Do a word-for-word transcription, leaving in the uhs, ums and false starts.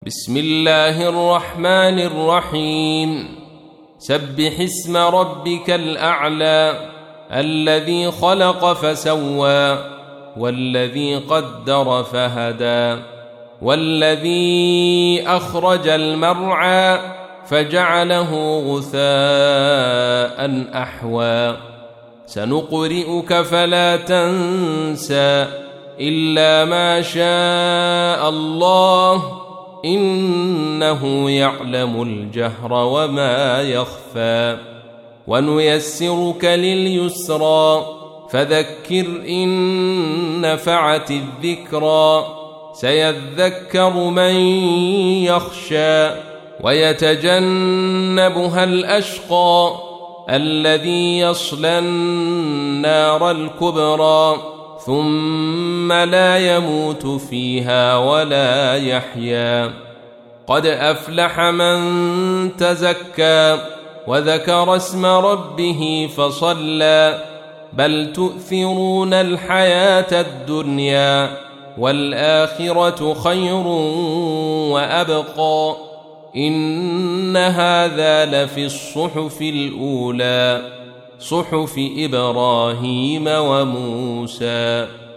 بسم الله الرحمن الرحيم سبح اسم ربك الأعلى الذي خلق فسوى والذي قدر فهدى والذي أخرج المرعى فجعله غثاء أحوى سنقرئك فلا تنسى إلا ما شاء الله إنه يعلم الجهر وما يخفى ونيسرك لليسرى فذكر إن نفعت الذكرى سيذكر من يخشى ويتجنبها الأشقى الذي يصلى النار الكبرى ثم لا يموت فيها ولا يحيا قد أفلح من تزكى وذكر اسم ربه فصلى بل تؤثرون الحياة الدنيا والآخرة خير وأبقى إن هذا لفي الصحف الأولى صحف إبراهيم وموسى.